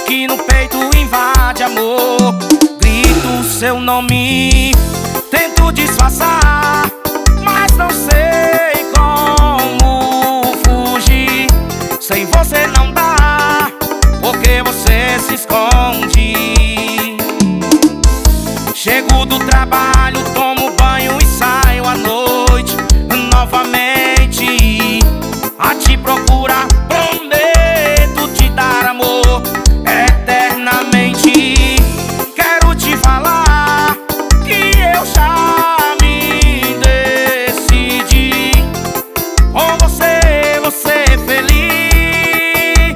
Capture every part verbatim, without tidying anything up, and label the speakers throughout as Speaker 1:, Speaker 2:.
Speaker 1: que no peito invade amor. Grito seu nome, tento disfarçar, mas não sei como fugir. Sem você não dá, porque você se esconde. Chego do trabalho, tomo banho e saio à noite novamente a te procurar. Prometo te dar amor eternamente. Quero te falar que eu já me decidi. Com você, você é feliz.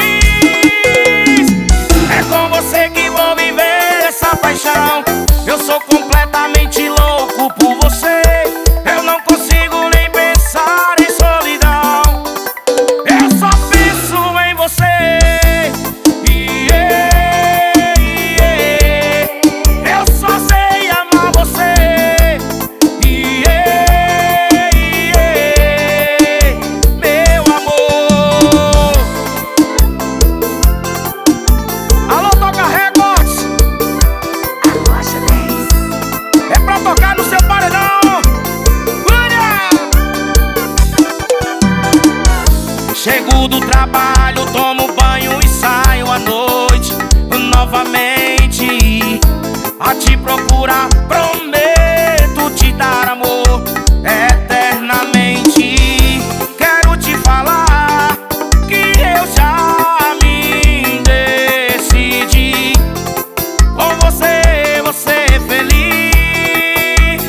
Speaker 1: É com você que vou viver essa paixão. Eu sou completamente louco por você. Eu não consigo nem pensar em solidão. Eu só penso em você. Yeah, yeah. Eu só sei amar você. Yeah, yeah. Meu amor. Alô, Toca Records. É pra tocar no seu paredão. Chego do trabalho, tomo banho e saio à noite novamente a te procurar. Prometo te dar amor eternamente. Quero te falar que eu já me decidi. Com você, você é feliz.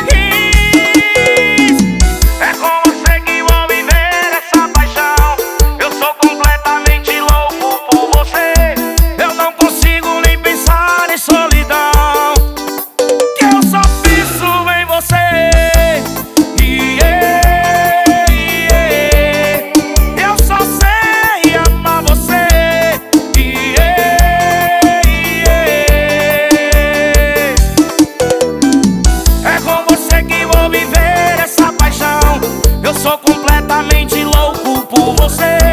Speaker 1: É com você que vou viver essa paixão. Eu sou completamente louco por você. Eu não consigo nem pensar em solidão, que eu só penso em você. Yeah, yeah. Eu só sei amar você. Yeah, yeah. É com você que vou viver essa paixão. Eu sou completamente louco por você.